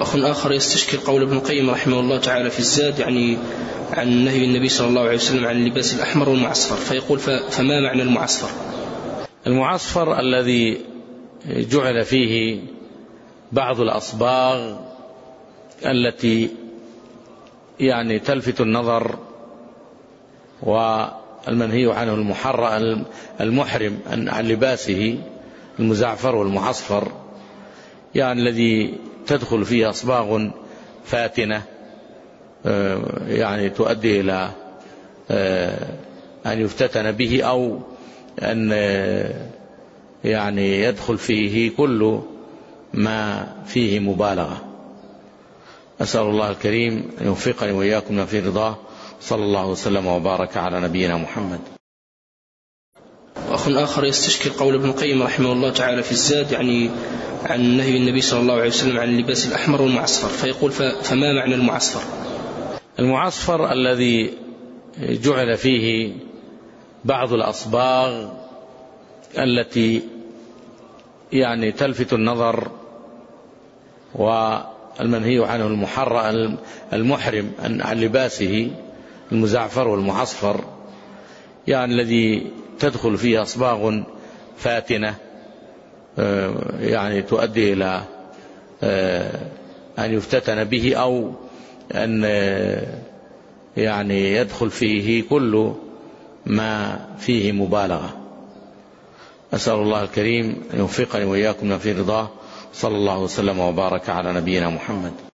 أخ آخر يستشكل قول ابن القيم رحمه الله تعالى في الزاد يعني عن نهي النبي صلى الله عليه وسلم عن اللباس الأحمر والمعصفر، فيقول فما معنى المعصفر؟ المعصفر الذي جعل فيه بعض الأصباغ التي يعني تلفت النظر، والمنهي عنه المحرم عن لباسه المزعفر والمعصفر، يعني الذي تدخل فيه أصباغ فاتنة يعني تؤدي إلى أن يفتتن به، أو أن يعني يدخل فيه كل ما فيه مبالغة. أسأل الله الكريم أن يوفقني وإياكم في رضاه، صلى الله وسلم وبارك على نبينا محمد. أخ آخر يستشكل قول ابن القيم رحمه الله تعالى في الزاد يعني عن نهي النبي صلى الله عليه وسلم عن اللباس الأحمر والمعصفر، فيقول فما معنى المعصفر؟ المعصفر الذي جعل فيه بعض الأصباغ التي يعني تلفت النظر، والمنهي عنه المحرم عن لباسه المزعفر والمعصفر، يعني الذي تدخل فيه أصباغ فاتنة يعني تؤدي إلى أن يفتتن به، أو أن يعني يدخل فيه كل ما فيه مبالغة. أسأل الله الكريم أن يوفقني وإياكم في رضاه، صلى الله وسلم وبارك على نبينا محمد.